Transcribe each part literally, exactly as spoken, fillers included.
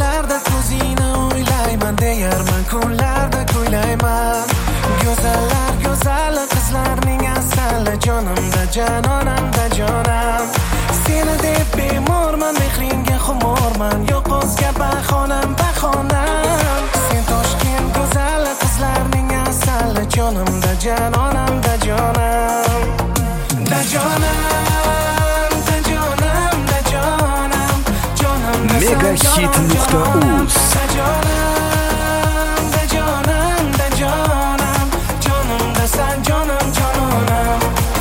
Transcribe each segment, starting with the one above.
yoshlarda ko'zingni o'ylayman, deyarman kunlarda kuylayman. Go'zallar go'zali qizlarning asali, jonimda janonamda jonam. Seni deb bemorman, mehringga xumorman, yo'q o'zga bahonam bahonam. Sen Toshkent go'zali qizlarning asali, jonimda janonamda jonam. Da jonam, da jonam, da jonam, jonamda Megahit nuqta uz. da jonam, da jonam, da jonam, jonimda san jonim jononam.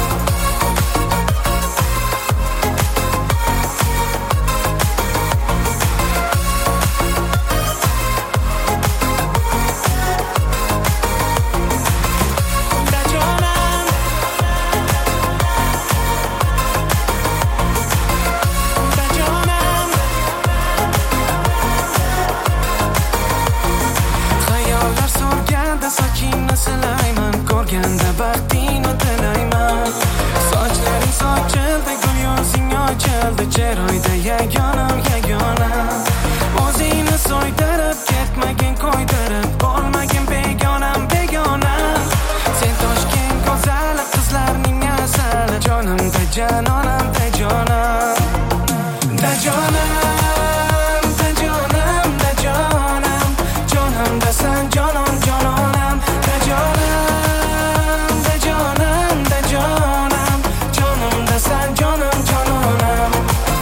Silayman, ko'rganda baxtingni tilayman. Sochlaring sochildi, gul yuzing ochildi, chiroyda yagonam yagonam. O'zingni so'ydirib, ketmagin qo'ydirib, bo'lmagin begonam begonam. Sen Toshkent go'zali qizlarning asali, jonimda janonamda jonam. Da jonam, da jonam, da jonam, jonimda san jonon jononam. Da jonam, da jonam, da jonam, jonimda san jonim jononam.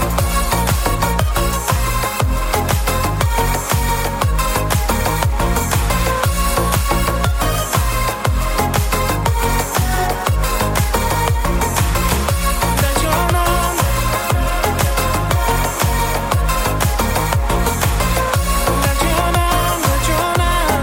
Da jonam, da jonam, da jonam,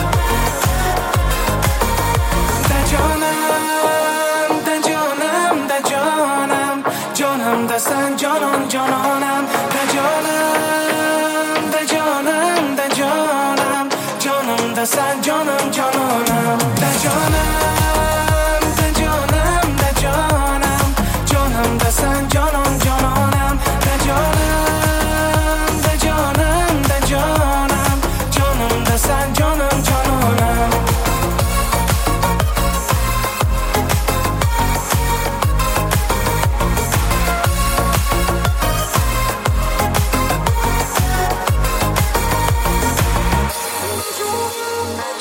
da jonam, da jonam, da jonam, jonimda san jonon jononam. Da jonam, da jonam, da jonam, jonimda san jonim jononam. Da jonam, da jonam, da jonam, jonimda san jonon jononam. Da jonam, da jonam, da jonam, jonimda san jonim jononam.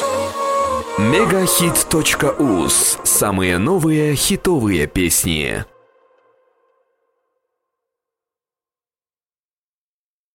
Megahit точка uz. Самые новые хитовые песни.